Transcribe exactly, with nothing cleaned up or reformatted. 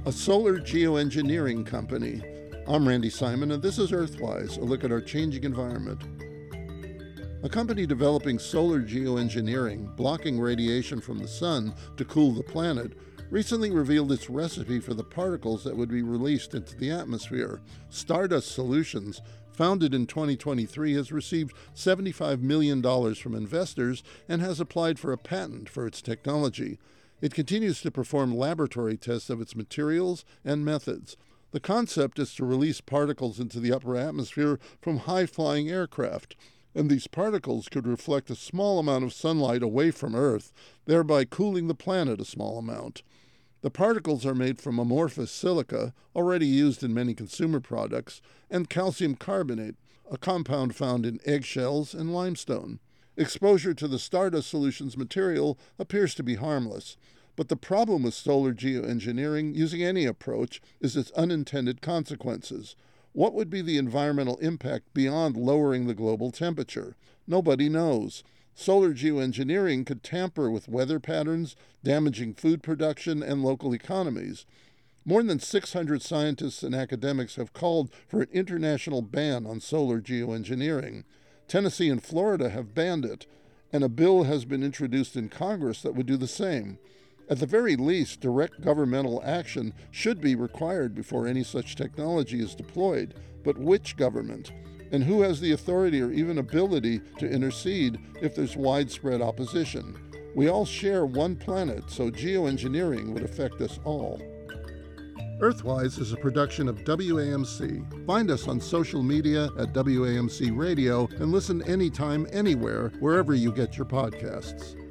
a solar geoengineering company. I'm Randy Simon, and this is Earthwise, a look at our changing environment. A company developing solar geoengineering, blocking radiation from the sun to cool the planet, recently revealed its recipe for the particles that would be released into the atmosphere. Stardust Solutions, founded in twenty twenty-three, has received seventy-five million dollars from investors and has applied for a patent for its technology. It continues to perform laboratory tests of its materials and methods. The concept is to release particles into the upper atmosphere from high-flying aircraft, and these particles could reflect a small amount of sunlight away from Earth, thereby cooling the planet a small amount. The particles are made from amorphous silica, already used in many consumer products, and calcium carbonate, a compound found in eggshells and limestone. Exposure to the Stardust Solutions material appears to be harmless, but the problem with solar geoengineering using any approach is its unintended consequences. What would be the environmental impact beyond lowering the global temperature? Nobody knows. Solar geoengineering could tamper with weather patterns, damaging food production and local economies. More than six hundred scientists and academics have called for an international ban on solar geoengineering. Tennessee and Florida have banned it, and a bill has been introduced in Congress that would do the same. At the very least, direct governmental action should be required before any such technology is deployed. But which government? And who has the authority or even ability to intercede if there's widespread opposition? We all share one planet, so geoengineering would affect us all. Earthwise is a production of W A M C. Find us on social media at W A M C Radio and listen anytime, anywhere, wherever you get your podcasts.